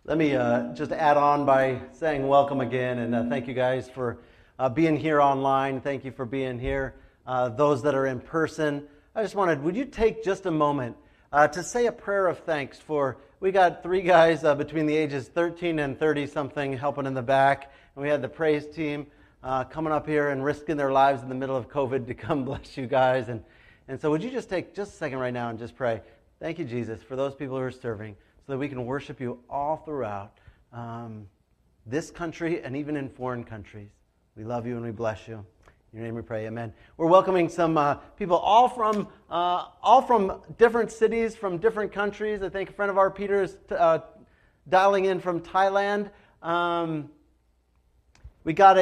Let me just add on by saying welcome again, and thank you guys for being here online. Thank you for being here. Those that are in person, I just wanted, would you take just a moment to say a prayer of thanks for, we got 3 guys between the ages 13 and 30-something helping in the back, and we had the praise team coming up here and risking their lives in the middle of COVID to come bless you guys. And so would you just take just a second right now and just pray, thank you, Jesus, for those people who are serving, so that we can worship you all throughout this country and even in foreign countries. We love you and we bless you. In your name we pray, amen. We're welcoming some people all from different cities, from different countries. I think a friend of ours, Peter, is dialing in from Thailand. We got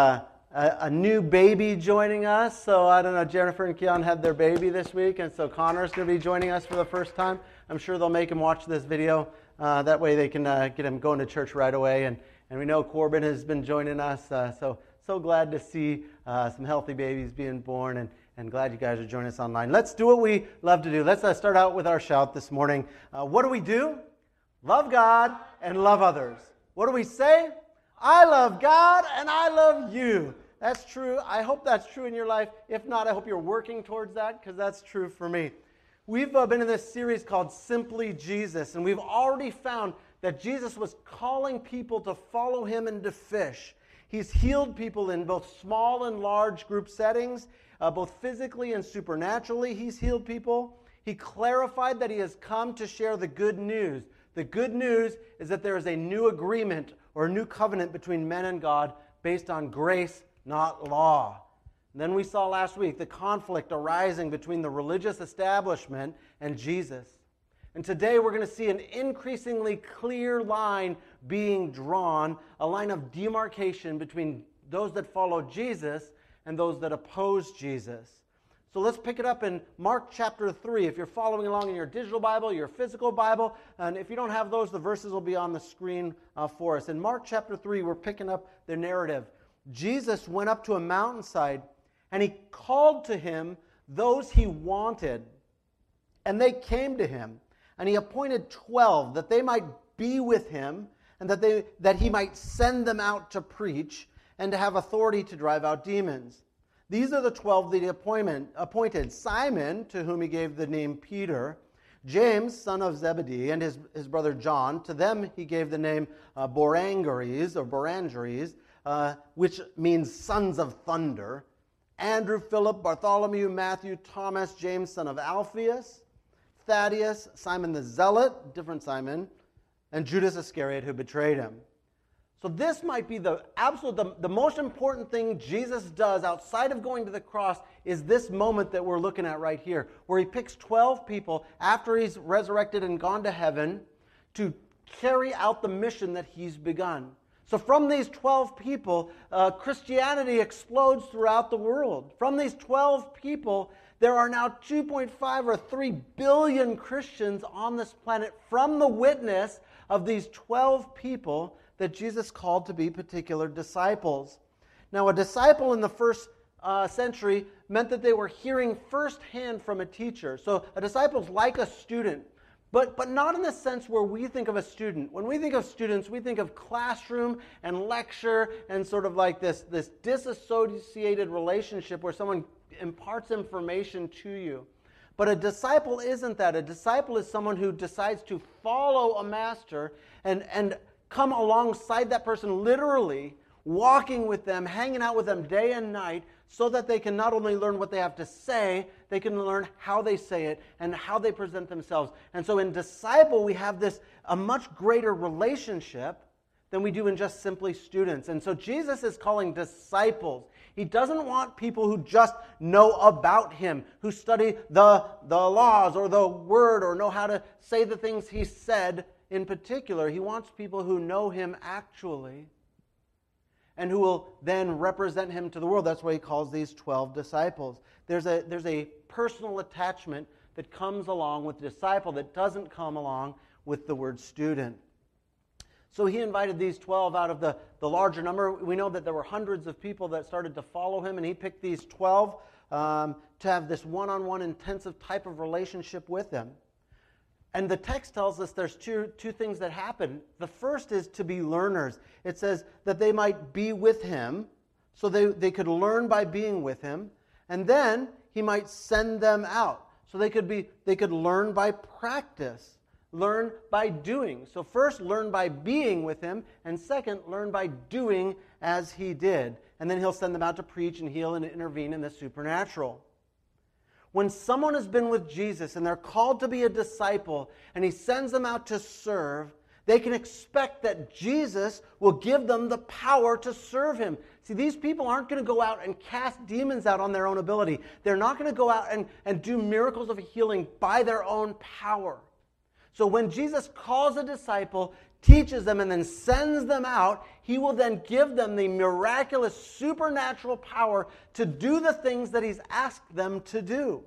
a new baby joining us. So I don't know, Jennifer and Keon had their baby this week, and so Connor's going to be joining us for the first time. I'm sure they'll make him watch this video. That way they can get him going to church right away. And we know Corbin has been joining us. So glad to see some healthy babies being born, and glad you guys are joining us online. Let's do what we love to do. Let's start out with our shout this morning. What do? Love God and love others. What do we say? I love God and I love you. That's true. I hope that's true in your life. If not, I hope you're working towards that, because that's true for me. We've been in this series called Simply Jesus, and we've already found that Jesus was calling people to follow him and to fish. He's healed people in both small and large group settings, both physically and supernaturally. He's healed people. He clarified that he has come to share the good news. The good news is that there is a new agreement or a new covenant between men and God based on grace, not law. And then we saw last week the conflict arising between the religious establishment and Jesus. And today we're going to see an increasingly clear line being drawn, a line of demarcation between those that follow Jesus and those that oppose Jesus. So let's pick it up in Mark chapter 3. If you're following along in your digital Bible, your physical Bible, and if you don't have those, the verses will be on the screen for us. In Mark chapter 3, we're picking up the narrative. Jesus went up to a mountainside, and he called to him those he wanted, and they came to him. And he appointed 12 that they might be with him, and that he might send them out to preach and to have authority to drive out demons. These are the 12 that he appointed: Simon, to whom he gave the name Peter; James, son of Zebedee, and his brother John. To them he gave the name Boanerges, which means sons of thunder; Andrew, Philip, Bartholomew, Matthew, Thomas, James, son of Alphaeus, Thaddeus, Simon the Zealot, different Simon, and Judas Iscariot, who betrayed him. So this might be the most important thing Jesus does outside of going to the cross, is this moment that we're looking at right here, where he picks 12 people after he's resurrected and gone to heaven to carry out the mission that he's begun. So from these 12 people, Christianity explodes throughout the world. From these 12 people, there are now 2.5 or 3 billion Christians on this planet from the witness of these 12 people that Jesus called to be particular disciples. Now, a disciple in the first century meant that they were hearing firsthand from a teacher. So a disciple is like a student, but not in the sense where we think of a student. When we think of students, we think of classroom and lecture and sort of like this disassociated relationship where someone imparts information to you. But a disciple isn't that. A disciple is someone who decides to follow a master and come alongside that person, literally walking with them, hanging out with them day and night, so that they can not only learn what they have to say, they can learn how they say it and how they present themselves. And so in disciple, we have a much greater relationship than we do in just simply students. And so Jesus is calling disciples. He doesn't want people who just know about him, who study the laws or the word or know how to say the things he said in particular. He wants people who know him actually and who will then represent him to the world. That's why he calls these 12 disciples. There's a personal attachment that comes along with disciple that doesn't come along with the word student. So he invited these 12 out of the larger number. We know that there were hundreds of people that started to follow him, and he picked these 12 to have this one-on-one intensive type of relationship with them. And the text tells us there's two things that happen. The first is to be learners. It says that they might be with him, so they could learn by being with him, and then he might send them out. So they could learn by practice, learn by doing. So first, learn by being with him, and second, learn by doing as he did. And then he'll send them out to preach and heal and intervene in the supernatural. When someone has been with Jesus and they're called to be a disciple and he sends them out to serve, they can expect that Jesus will give them the power to serve him. See, these people aren't going to go out and cast demons out on their own ability. They're not going to go out and do miracles of healing by their own power. So when Jesus calls a disciple, teaches them, and then sends them out, he will then give them the miraculous supernatural power to do the things that he's asked them to do.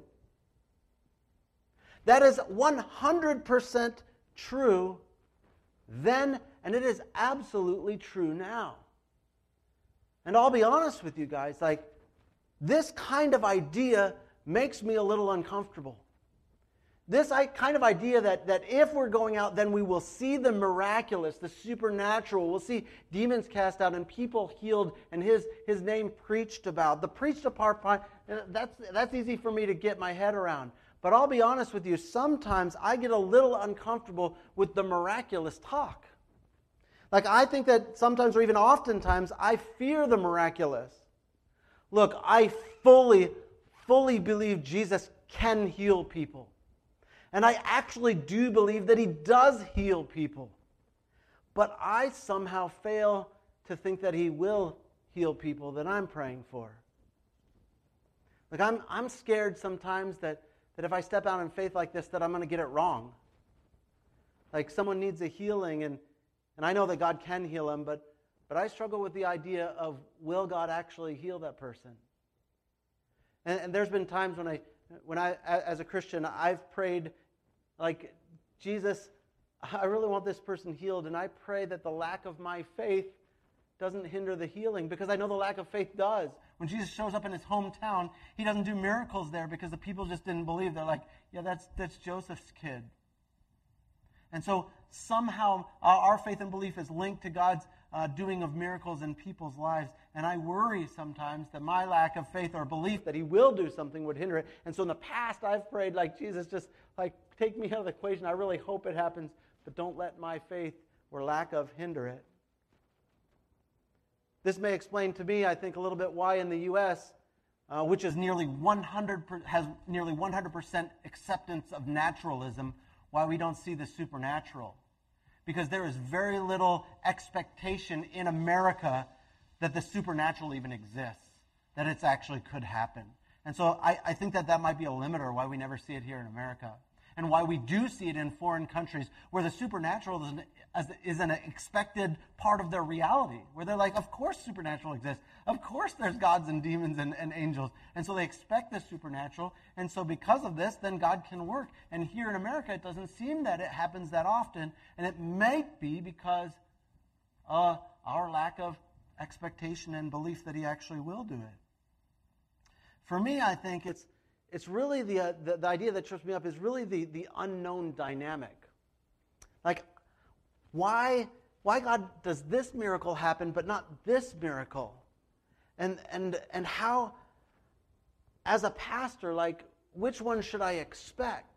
That is 100% true then, and it is absolutely true now. And I'll be honest with you guys, this kind of idea makes me a little uncomfortable. This kind of idea that if we're going out, then we will see the miraculous, the supernatural. We'll see demons cast out and people healed and his name preached about. The preached apart part, that's easy for me to get my head around. But I'll be honest with you, sometimes I get a little uncomfortable with the miraculous talk. I think that sometimes or even oftentimes I fear the miraculous. Look, I fully believe Jesus can heal people. And I actually do believe that he does heal people. But I somehow fail to think that he will heal people that I'm praying for. I'm scared sometimes that if I step out in faith like this, that I'm going to get it wrong. Someone needs a healing, and I know that God can heal them, but I struggle with the idea of, will God actually heal that person? And there's been times when I, as a Christian, I've prayed, Jesus, I really want this person healed, and I pray that the lack of my faith doesn't hinder the healing, because I know the lack of faith does. When Jesus shows up in his hometown, he doesn't do miracles there because the people just didn't believe. They're like, yeah, that's Joseph's kid. And so somehow our faith and belief is linked to God's doing of miracles in people's lives. And I worry sometimes that my lack of faith or belief that he will do something would hinder it. And so in the past I've prayed, Jesus, just take me out of the equation. I really hope it happens, but don't let my faith or lack of hinder it. This may explain to me, I think, a little bit why in the U.S., which is has nearly 100% acceptance of naturalism, why we don't see the supernatural. Because there is very little expectation in America that the supernatural even exists, that it actually could happen. And so I think that might be a limiter why we never see it here in America. And why we do see it in foreign countries where the supernatural is an expected part of their reality. Where they're like, of course supernatural exists. Of course there's gods and demons and angels. And so they expect the supernatural. And so because of this, then God can work. And here in America, it doesn't seem that it happens that often. And it might be because our lack of expectation and belief that he actually will do it. For me, I think it's really the idea that trips me up is really the unknown dynamic. Why God does this miracle happen but not this miracle? And how, as a pastor, which one should I expect?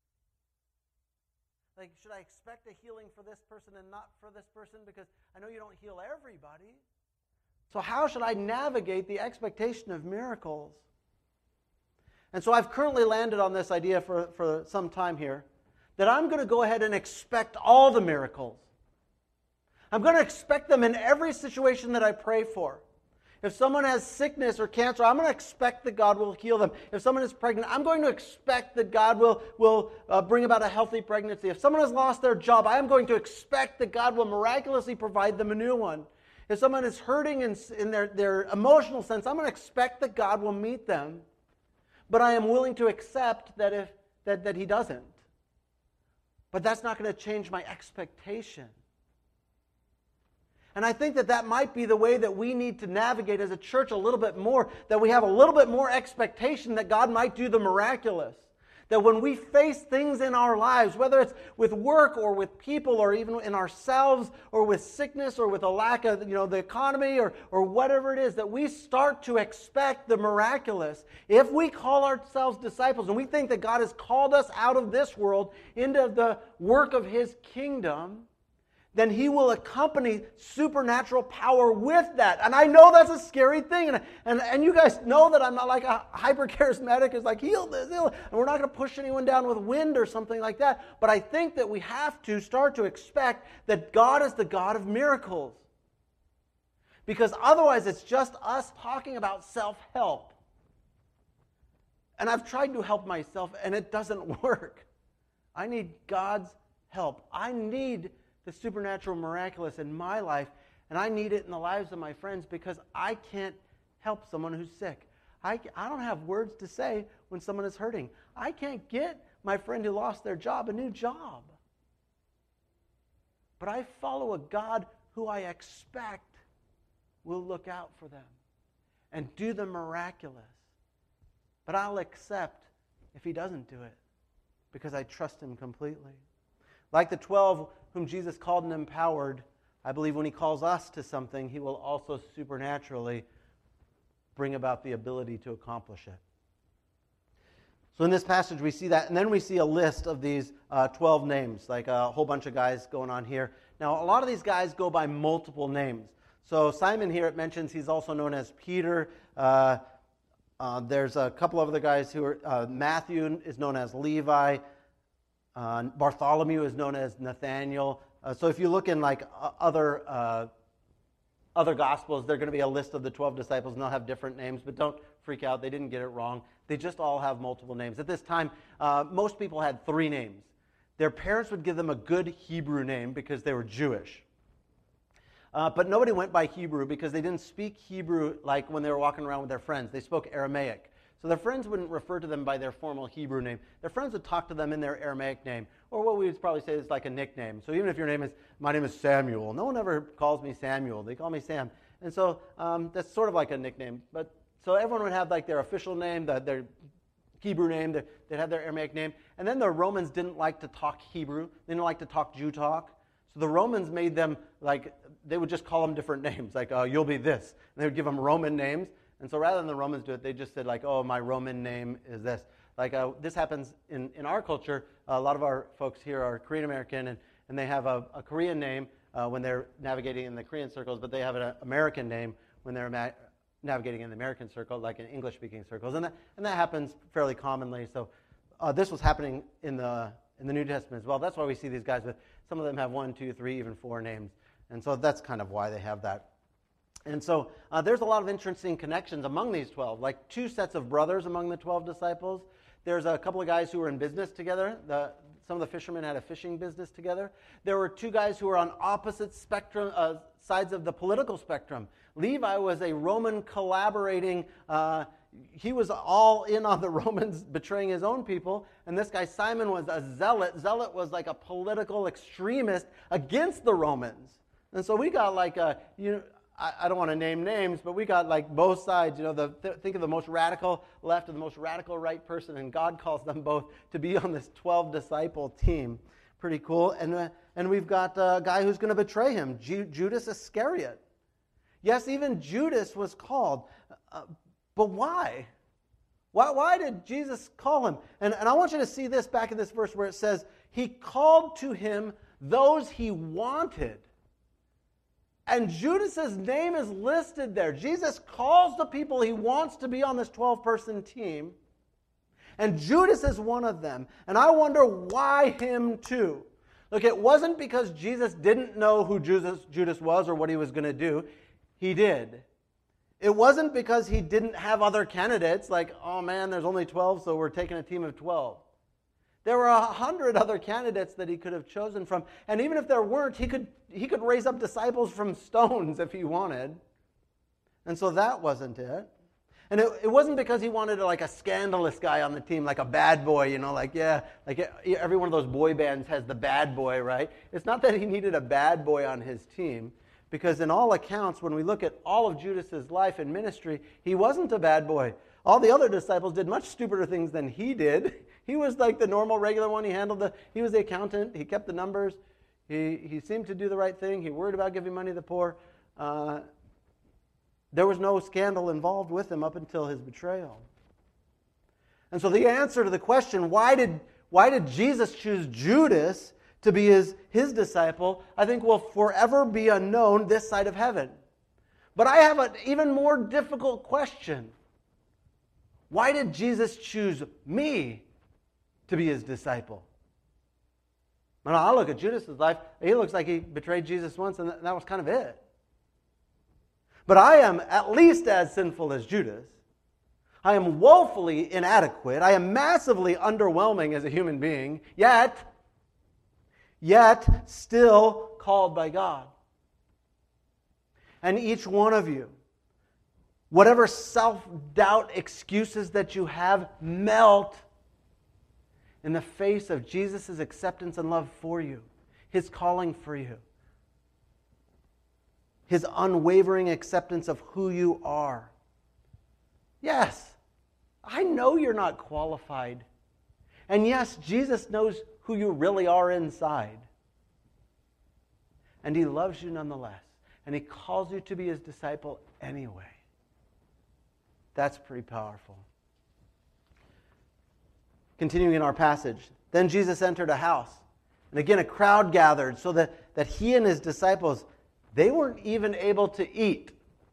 Should I expect a healing for this person and not for this person? Because I know you don't heal everybody. So how should I navigate the expectation of miracles? And so I've currently landed on this idea for some time here, that I'm going to go ahead and expect all the miracles. I'm going to expect them in every situation that I pray for. If someone has sickness or cancer, I'm going to expect that God will heal them. If someone is pregnant, I'm going to expect that God will bring about a healthy pregnancy. If someone has lost their job, I am going to expect that God will miraculously provide them a new one. If someone is hurting in their emotional sense, I'm going to expect that God will meet them. But I am willing to accept that he doesn't. But that's not going to change my expectation. And I think that might be the way that we need to navigate as a church a little bit more, that we have a little bit more expectation that God might do the miraculous. That when we face things in our lives, whether it's with work or with people or even in ourselves or with sickness or with a lack of the economy or whatever it is, that we start to expect the miraculous. If we call ourselves disciples and we think that God has called us out of this world into the work of His kingdom, then He will accompany supernatural power with that. And I know that's a scary thing. And you guys know that I'm not like a hyper-charismatic who's like, heal this, heal it. And we're not going to push anyone down with wind or something like that. But I think that we have to start to expect that God is the God of miracles. Because otherwise it's just us talking about self-help. And I've tried to help myself and it doesn't work. I need God's help. I need the supernatural miraculous in my life, and I need it in the lives of my friends because I can't help someone who's sick. I don't have words to say when someone is hurting. I can't get my friend who lost their job a new job. But I follow a God who I expect will look out for them and do the miraculous. But I'll accept if He doesn't do it because I trust Him completely. Like the 12 whom Jesus called and empowered, I believe when He calls us to something, He will also supernaturally bring about the ability to accomplish it. So in this passage we see that, and then we see a list of these 12 names, like a whole bunch of guys going on here. Now a lot of these guys go by multiple names. So Simon here, it mentions he's also known as Peter. There's a couple of other guys who are, Matthew is known as Levi. Bartholomew is known as Nathaniel. So if you look in like other Gospels, there's going to be a list of the 12 disciples, and they'll have different names, but don't freak out. They didn't get it wrong. They just all have multiple names. At this time, most people had 3 names. Their parents would give them a good Hebrew name because they were Jewish. But nobody went by Hebrew because they didn't speak Hebrew like when they were walking around with their friends. They spoke Aramaic. So their friends wouldn't refer to them by their formal Hebrew name. Their friends would talk to them in their Aramaic name, or what we would probably say is like a nickname. So even if your name is, my name is Samuel, no one ever calls me Samuel. They call me Sam. And so that's sort of like a nickname. But so everyone would have like their official name, their Hebrew name, they'd have their Aramaic name. And then the Romans didn't like to talk Hebrew. They didn't like to talk Jew talk. So the Romans made them like, they would just call them different names, like you'll be this. And they would give them Roman names. And so rather than the Romans do it, they just said like, oh, my Roman name is this. Like this happens in our culture. A lot of our folks here are Korean American, and they have a Korean name when they're navigating in the Korean circles, but they have an American name when they're navigating in the American circle, like in English-speaking circles. And that happens fairly commonly. So this was happening in the New Testament as well. That's why we see these guys with, some of them have 1, 2, 3, even 4 names. And so that's kind of why they have that. And so there's a lot of interesting connections among these 12, like 2 sets of brothers among the 12 disciples. There's a couple of guys who were in business together. Some of the fishermen had a fishing business together. There were 2 guys who were on opposite spectrum sides of the political spectrum. Levi was a Roman collaborating, he was all in on the Romans betraying his own people, and this guy Simon was a zealot. Zealot was like a political extremist against the Romans. And so we got like I don't want to name names, but we got like both sides. Think of the most radical left and the most radical right person, and God calls them both to be on this 12 disciple team. Pretty cool. And we've got a guy who's going to betray him, Judas Iscariot. Yes, even Judas was called. But why? Why did Jesus call him? And I want you to see this back in this verse where it says, He called to Him those He wanted. And Judas's name is listed there. Jesus calls the people He wants to be on this 12-person team. And Judas is one of them. And I wonder why him too. Look, it wasn't because Jesus didn't know who Judas was or what he was going to do. He did. It wasn't because he didn't have other candidates, like, oh man, there's only 12, so we're taking a team of 12. There were 100 other candidates that he could have chosen from. And even if there weren't, he could raise up disciples from stones if he wanted. And so that wasn't it. And it wasn't because he wanted like a scandalous guy on the team, like a bad boy, like every one of those boy bands has the bad boy, right? It's not that he needed a bad boy on his team, because in all accounts, when we look at all of Judas's life and ministry, he wasn't a bad boy. All the other disciples did much stupider things than he did. He was like the normal, regular one. He was the accountant. He kept the numbers. He seemed to do the right thing. He worried about giving money to the poor. There was no scandal involved with him up until his betrayal. And so the answer to the question, why did Jesus choose Judas to be his disciple, I think will forever be unknown this side of heaven. But I have an even more difficult question. Why did Jesus choose me to be his disciple? When I look at Judas' life, he looks like he betrayed Jesus once, and that was kind of it. But I am at least as sinful as Judas. I am woefully inadequate. I am massively underwhelming as a human being, yet still called by God. And each one of you, whatever self-doubt excuses that you have, melt in the face of Jesus' acceptance and love for you, his calling for you, his unwavering acceptance of who you are. Yes, I know you're not qualified. And yes, Jesus knows who you really are inside. And he loves you nonetheless. And he calls you to be his disciple anyway. That's pretty powerful. Continuing in our passage. Then Jesus entered a house. And again, a crowd gathered so that he and his disciples, they weren't even able to eat.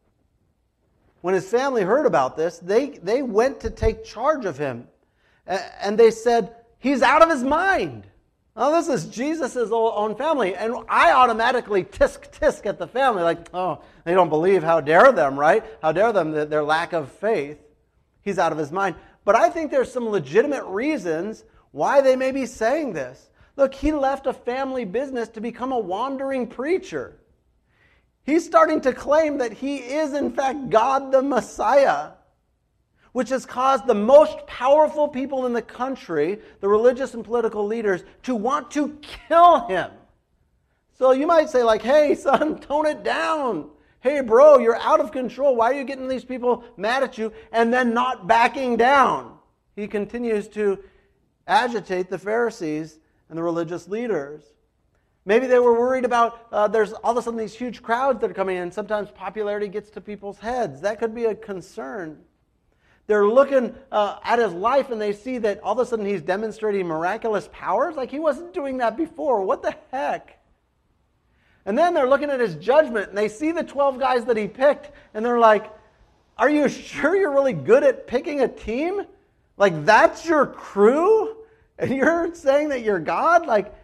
When his family heard about this, they went to take charge of him. And they said, he's out of his mind. Oh, this is Jesus' own family. And I automatically tisk at the family. Like, oh, they don't believe. How dare them, right? How dare them, their lack of faith. He's out of his mind. But I think there's some legitimate reasons why they may be saying this. Look, he left a family business to become a wandering preacher. He's starting to claim that he is, in fact, God the Messiah, which has caused the most powerful people in the country, the religious and political leaders, to want to kill him. So you might say, like, hey, son, tone it down. Hey, bro, you're out of control. Why are you getting these people mad at you and then not backing down? He continues to agitate the Pharisees and the religious leaders. Maybe they were worried about there's all of a sudden these huge crowds that are coming in. Sometimes popularity gets to people's heads. That could be a concern. They're looking at his life and they see that all of a sudden he's demonstrating miraculous powers. Like he wasn't doing that before. What the heck? And then they're looking at his judgment and they see the 12 guys that he picked and they're like, are you sure you're really good at picking a team? Like that's your crew? And you're saying that you're God? Like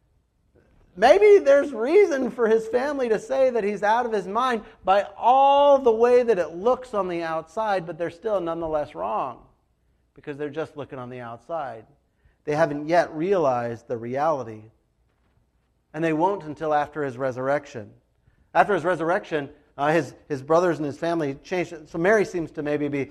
maybe there's reason for his family to say that he's out of his mind by all the way that it looks on the outside, but they're still nonetheless wrong because they're just looking on the outside. They haven't yet realized the reality. And they won't until after his resurrection. After his resurrection, his brothers and his family changed. So Mary seems to maybe be,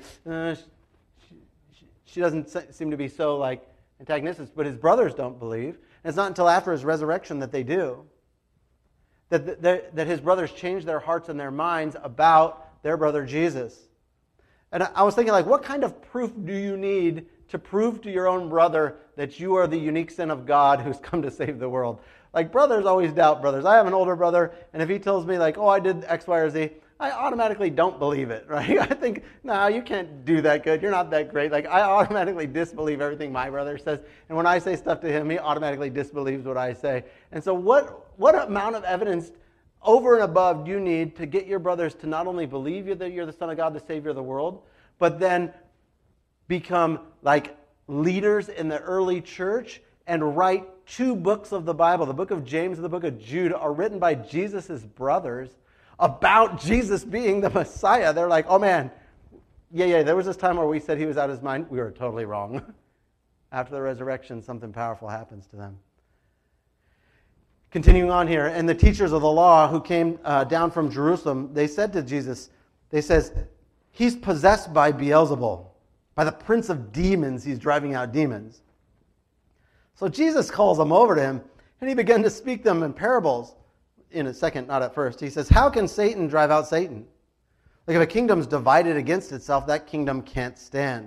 she doesn't seem to be so like antagonistic, but his brothers don't believe. And it's not until after his resurrection that they do. That his brothers change their hearts and their minds about their brother Jesus. And I was thinking, like, what kind of proof do you need to prove to your own brother that you are the unique son of God who's come to save the world? Like, brothers always doubt brothers. I have an older brother, and if he tells me, like, oh, I did X, Y, or Z, I automatically don't believe it, right? I think, no, you can't do that good. You're not that great. Like, I automatically disbelieve everything my brother says. And when I say stuff to him, he automatically disbelieves what I say. And so what amount of evidence over and above do you need to get your brothers to not only believe you that you're the Son of God, the Savior of the world, but then become like leaders in the early church and write 2 books of the Bible, the book of James and the book of Jude, are written by Jesus' brothers about Jesus being the Messiah. They're like, oh man, yeah, there was this time where we said he was out of his mind. We were totally wrong. After the resurrection, something powerful happens to them. Continuing on here, and the teachers of the law who came down from Jerusalem, they said to Jesus, he's possessed by Beelzebul, by the prince of demons, he's driving out demons. So Jesus calls them over to him, and he began to speak them in parables. In a second, not at first. He says, how can Satan drive out Satan? Like if a kingdom's divided against itself, that kingdom can't stand.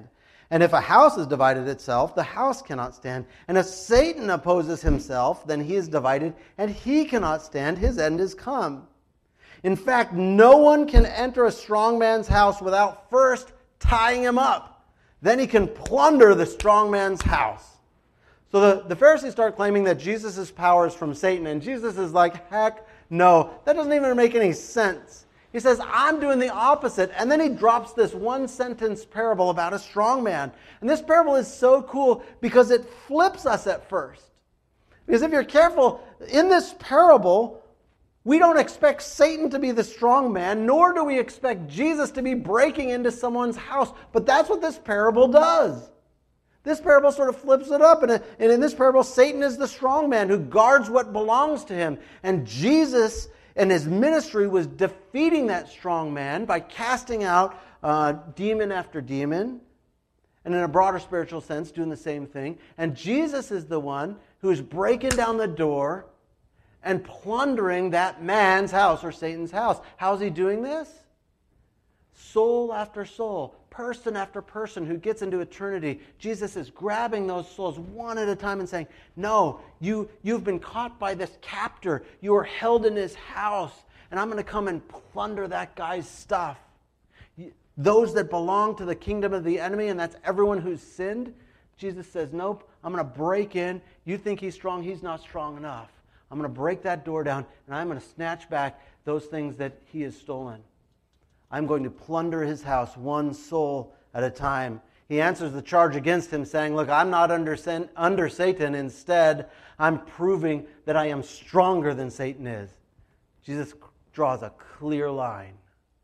And if a house is divided itself, the house cannot stand. And if Satan opposes himself, then he is divided, and he cannot stand. His end is come. In fact, no one can enter a strong man's house without first tying him up. Then he can plunder the strong man's house. So the Pharisees start claiming that Jesus' power is from Satan, and Jesus is like, heck no, that doesn't even make any sense. He says, I'm doing the opposite. And then he drops this one-sentence parable about a strong man. And this parable is so cool because it flips us at first. Because if you're careful, in this parable, we don't expect Satan to be the strong man, nor do we expect Jesus to be breaking into someone's house. But that's what this parable does. This parable sort of flips it up. And in this parable, Satan is the strong man who guards what belongs to him. And Jesus and his ministry was defeating that strong man by casting out demon after demon. And in a broader spiritual sense, doing the same thing. And Jesus is the one who is breaking down the door and plundering that man's house or Satan's house. How's he doing this? Soul after soul, person after person who gets into eternity. Jesus is grabbing those souls one at a time and saying, no, you've been caught by this captor. You are held in his house, and I'm going to come and plunder that guy's stuff. Those that belong to the kingdom of the enemy, and that's everyone who's sinned, Jesus says, nope, I'm going to break in. You think he's strong, he's not strong enough. I'm going to break that door down, and I'm going to snatch back those things that he has stolen. I'm going to plunder his house one soul at a time. He answers the charge against him saying, look, I'm not under Satan. Instead, I'm proving that I am stronger than Satan is. Jesus draws a clear line.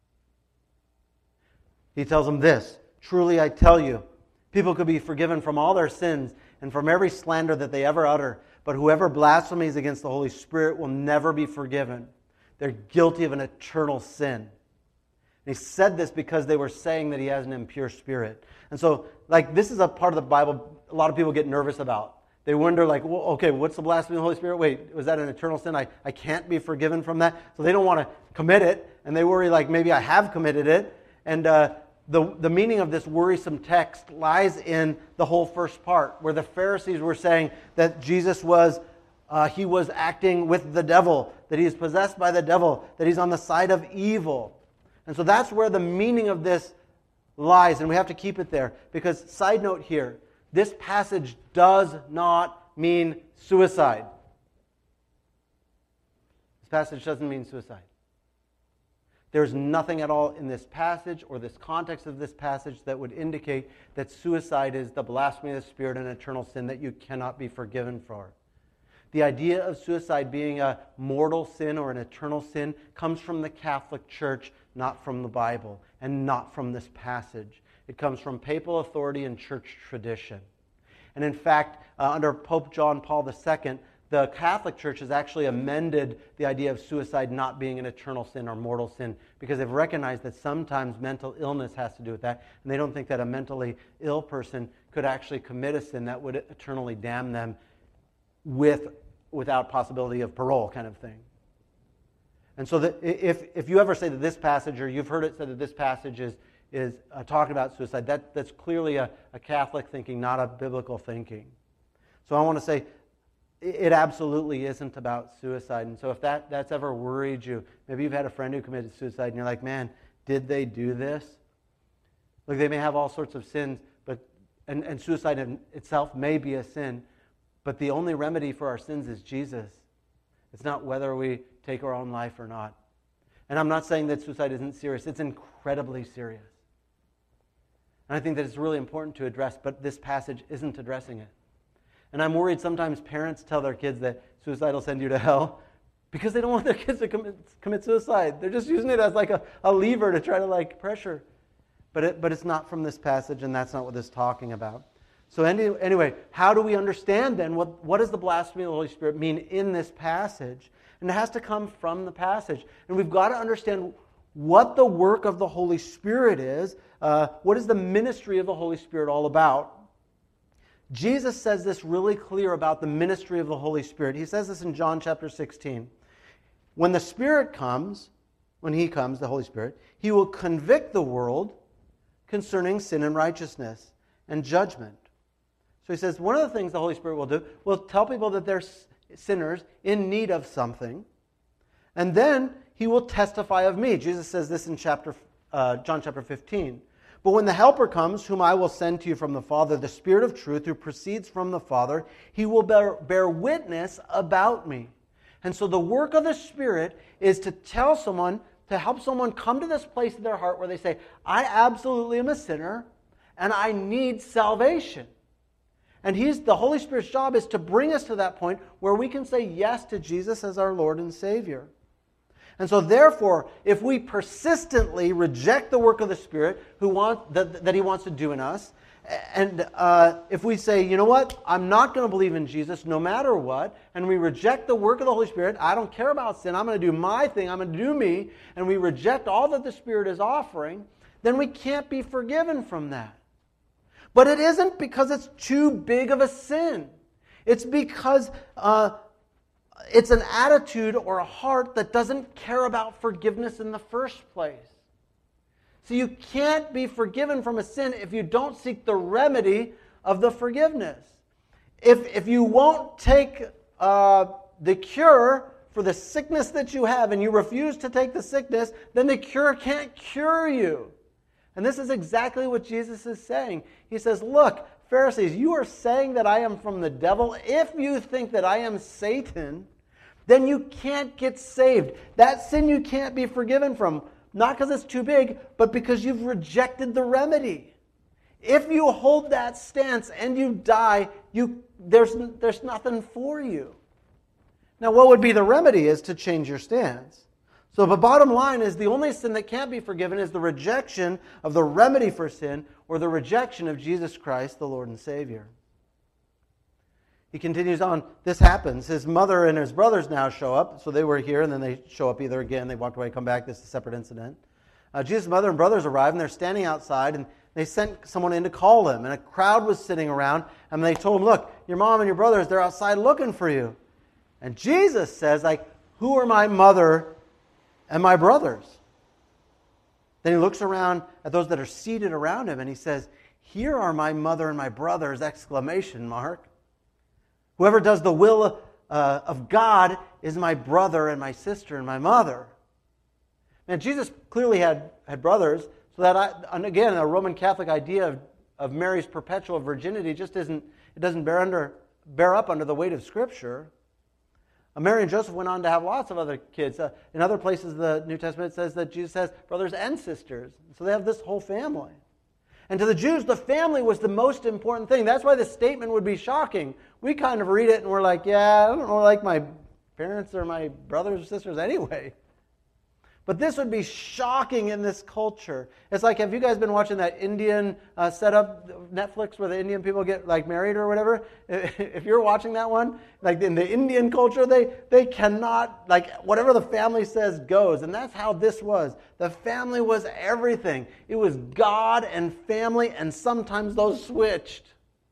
He tells him this, truly I tell you, people could be forgiven from all their sins and from every slander that they ever utter, but whoever blasphemies against the Holy Spirit will never be forgiven. They're guilty of an eternal sin. And he said this because they were saying that he has an impure spirit. And so, this is a part of the Bible a lot of people get nervous about. They wonder, well, okay, what's the blasphemy of the Holy Spirit? Wait, was that an eternal sin? I can't be forgiven from that? So they don't want to commit it, and they worry, maybe I have committed it. And the meaning of this worrisome text lies in the whole first part, where the Pharisees were saying that Jesus was acting with the devil, that he is possessed by the devil, that he's on the side of evil. And so that's where the meaning of this lies, and we have to keep it there. Because, side note here, this passage does not mean suicide. This passage doesn't mean suicide. There's nothing at all in this passage or this context of this passage that would indicate that suicide is the blasphemy of the Spirit and eternal sin that you cannot be forgiven for. The idea of suicide being a mortal sin or an eternal sin comes from the Catholic Church, not from the Bible, and not from this passage. It comes from papal authority and church tradition. And in fact, under Pope John Paul II, the Catholic Church has actually amended the idea of suicide not being an eternal sin or mortal sin, because they've recognized that sometimes mental illness has to do with that, and they don't think that a mentally ill person could actually commit a sin that would eternally damn them without possibility of parole, kind of thing. And so that if you ever say that this passage, or you've heard it said that this passage is talking about suicide, that's clearly a Catholic thinking, not a biblical thinking. So I want to say it absolutely isn't about suicide. And so if that's ever worried you, maybe you've had a friend who committed suicide and you're like, man, did they do this? Look, they may have all sorts of sins, and suicide in itself may be a sin, but the only remedy for our sins is Jesus. It's not whether we take our own life or not. And I'm not saying that suicide isn't serious. It's incredibly serious. And I think that it's really important to address, but this passage isn't addressing it. And I'm worried sometimes parents tell their kids that suicide will send you to hell because they don't want their kids to commit suicide. They're just using it as a lever to try to pressure. But it's not from this passage, and that's not what this is talking about. So anyway, how do we understand then what does the blasphemy of the Holy Spirit mean in this passage? And it has to come from the passage. And we've got to understand what the work of the Holy Spirit is. What is the ministry of the Holy Spirit all about? Jesus says this really clear about the ministry of the Holy Spirit. He says this in John chapter 16. When the Spirit comes, the Holy Spirit, He will convict the world concerning sin and righteousness and judgment. So he says one of the things the Holy Spirit will do will tell people that they're sinners in need of something, and then he will testify of me. Jesus says this in John chapter 15. But when the Helper comes, whom I will send to you from the Father, the Spirit of truth who proceeds from the Father, he will bear witness about me. And so the work of the Spirit is to tell someone, to help someone come to this place in their heart where they say, I absolutely am a sinner and I need salvation. And the Holy Spirit's job is to bring us to that point where we can say yes to Jesus as our Lord and Savior. And so therefore, if we persistently reject the work of the Spirit that He wants to do in us, and if we say, you know what, I'm not going to believe in Jesus no matter what, and we reject the work of the Holy Spirit, I don't care about sin, I'm going to do my thing, I'm going to do me, and we reject all that the Spirit is offering, then we can't be forgiven from that. But it isn't because it's too big of a sin. It's because it's an attitude or a heart that doesn't care about forgiveness in the first place. So you can't be forgiven from a sin if you don't seek the remedy of the forgiveness. If you won't take the cure for the sickness that you have and you refuse to take the sickness, then the cure can't cure you. And this is exactly what Jesus is saying. He says, look, Pharisees, you are saying that I am from the devil. If you think that I am Satan, then you can't get saved. That sin you can't be forgiven from. Not because it's too big, but because you've rejected the remedy. If you hold that stance and you die, there's nothing for you. Now, what would be the remedy is to change your stance. So the bottom line is the only sin that can't be forgiven is the rejection of the remedy for sin or the rejection of Jesus Christ, the Lord and Savior. He continues on, this happens. His mother and his brothers now show up. So they were here and then they show up either again. They walked away, come back. This is a separate incident. Jesus' mother and brothers arrive and they're standing outside and they sent someone in to call him. And a crowd was sitting around and they told him, look, your mom and your brothers, they're outside looking for you. And Jesus says, who are my mother and my brothers? Then he looks around at those that are seated around him and he says, here are my mother and my brothers, exclamation mark. Whoever does the will of God is my brother and my sister and my mother. Now, Jesus clearly had brothers, so that, and again, a Roman Catholic idea of Mary's perpetual virginity just doesn't bear up under the weight of Scripture. Mary and Joseph went on to have lots of other kids. In other places, the New Testament says that Jesus has brothers and sisters. So they have this whole family. And to the Jews, the family was the most important thing. That's why the statement would be shocking. We kind of read it and we're like, yeah, I don't know, like my parents or my brothers or sisters anyway. But this would be shocking in this culture. It's like, have you guys been watching that Indian setup, Netflix, where the Indian people get married or whatever? If you're watching that one, in the Indian culture, they cannot, whatever the family says goes. And that's how this was. The family was everything. It was God and family, and sometimes those switched.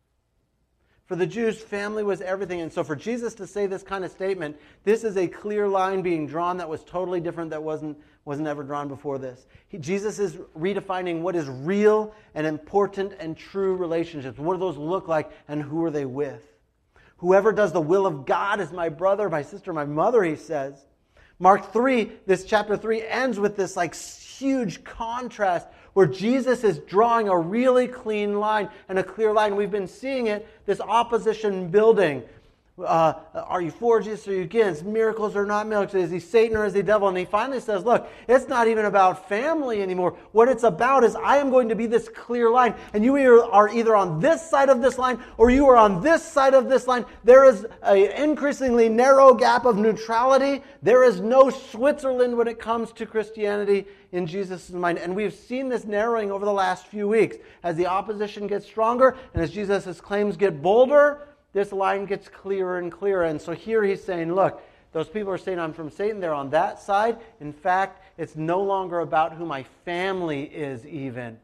For the Jews, family was everything. And so for Jesus to say this kind of statement, this is a clear line being drawn that was totally different, that wasn't ever drawn before this. Jesus is redefining what is real and important and true relationships. What do those look like and who are they with? Whoever does the will of God is my brother, my sister, my mother, he says. Mark 3, this chapter 3 ends with this huge contrast where Jesus is drawing a really clean line and a clear line. We've been seeing it, this opposition building. Are you for Jesus or are you against? Miracles or not miracles? Is he Satan or is he devil? And he finally says, look, it's not even about family anymore. What it's about is I am going to be this clear line. And you are either on this side of this line or you are on this side of this line. There is an increasingly narrow gap of neutrality. There is no Switzerland when it comes to Christianity in Jesus' mind. And we've seen this narrowing over the last few weeks. As the opposition gets stronger and as Jesus' claims get bolder, this line gets clearer and clearer. And so here he's saying, look, those people are saying I'm from Satan. They're on that side. In fact, it's no longer about who my family is even.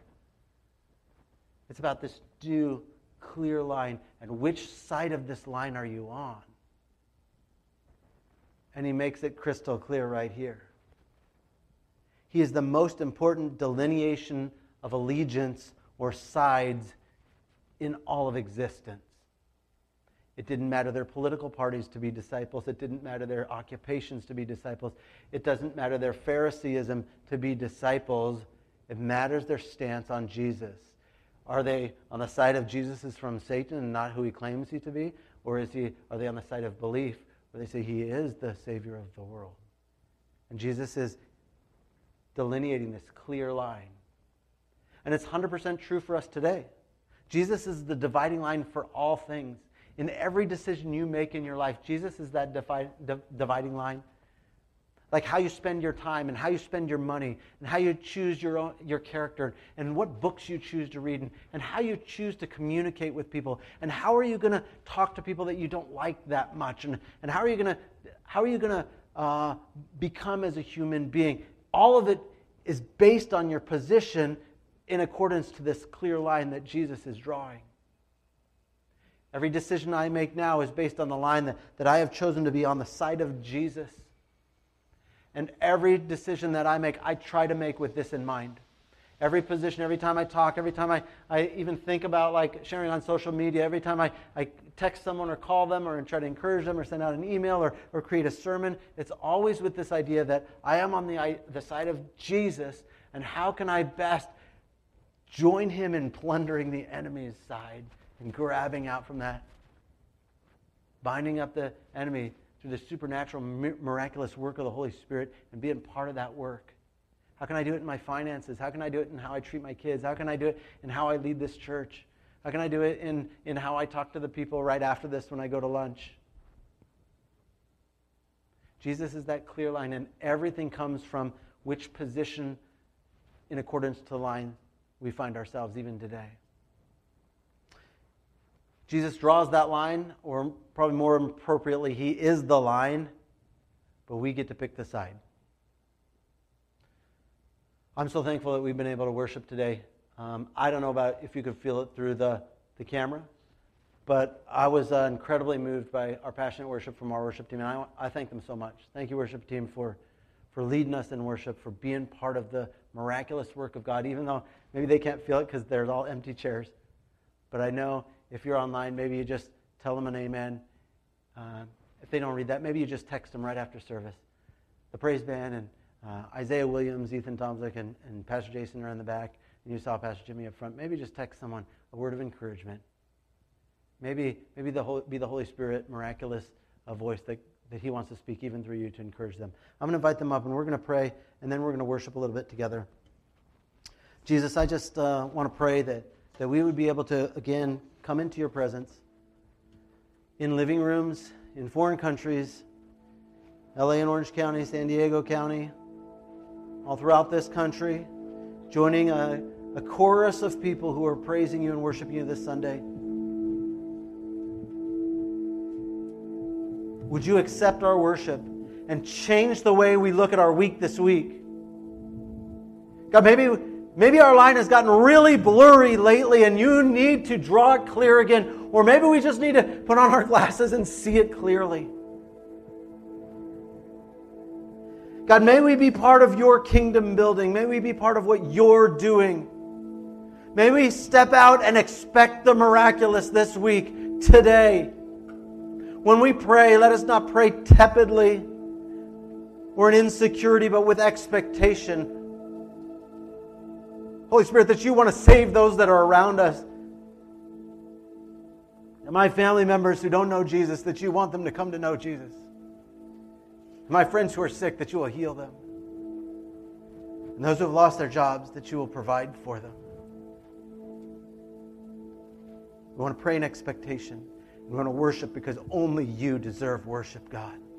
It's about this due, clear line. And which side of this line are you on? And he makes it crystal clear right here. He is the most important delineation of allegiance or sides in all of existence. It didn't matter their political parties to be disciples. It didn't matter their occupations to be disciples. It doesn't matter their Phariseeism to be disciples. It matters their stance on Jesus. Are they on the side of Jesus is from Satan and not who he claims he to be? Or are they on the side of belief where they say he is the Savior of the world? And Jesus is delineating this clear line. And it's 100% true for us today. Jesus is the dividing line for all things. In every decision you make in your life, Jesus is that dividing line. Like how you spend your time and how you spend your money and how you choose your character and what books you choose to read and how you choose to communicate with people and how are you going to talk to people that you don't like that much and how are you going to become as a human being. All of it is based on your position in accordance to this clear line that Jesus is drawing. Every decision I make now is based on the line that I have chosen to be on the side of Jesus. And every decision that I make, I try to make with this in mind. Every position, every time I talk, every time I even think about like sharing on social media, every time I text someone or call them or try to encourage them or send out an email or create a sermon, it's always with this idea that I am on the side of Jesus, and how can I best join him in plundering the enemy's side and grabbing out from that, binding up the enemy through the supernatural, miraculous work of the Holy Spirit and being part of that work. How can I do it in my finances? How can I do it in how I treat my kids? How can I do it in how I lead this church? How can I do it in how I talk to the people right after this when I go to lunch? Jesus is that clear line, and everything comes from which position in accordance to the line we find ourselves even today. Jesus draws that line, or probably more appropriately, he is the line, but we get to pick the side. I'm so thankful that we've been able to worship today. I don't know about if you could feel it through the camera, but I was incredibly moved by our passionate worship from our worship team, and I thank them so much. Thank you, worship team, for leading us in worship, for being part of the miraculous work of God, even though maybe they can't feel it because there's all empty chairs. But I know if you're online, maybe you just tell them an amen. If they don't read that, maybe you just text them right after service. The praise band and Isaiah Williams, Ethan Tomzik, and Pastor Jason are in the back, and you saw Pastor Jimmy up front. Maybe just text someone a word of encouragement. Maybe be the Holy Spirit miraculous voice that he wants to speak even through you to encourage them. I'm going to invite them up, and we're going to pray, and then we're going to worship a little bit together. Jesus, I just want to pray that we would be able to, again, come into your presence in living rooms, in foreign countries, LA and Orange County, San Diego County, all throughout this country, joining a chorus of people who are praising you and worshiping you this Sunday. Would you accept our worship and change the way we look at our week this week? God, maybe our line has gotten really blurry lately and you need to draw it clear again. Or maybe we just need to put on our glasses and see it clearly. God, may we be part of your kingdom building. May we be part of what you're doing. May we step out and expect the miraculous this week, today. When we pray, let us not pray tepidly or in insecurity, but with expectation. Holy Spirit, that you want to save those that are around us. And my family members who don't know Jesus, that you want them to come to know Jesus. My friends who are sick, that you will heal them. And those who have lost their jobs, that you will provide for them. We want to pray in expectation. We want to worship because only you deserve worship, God.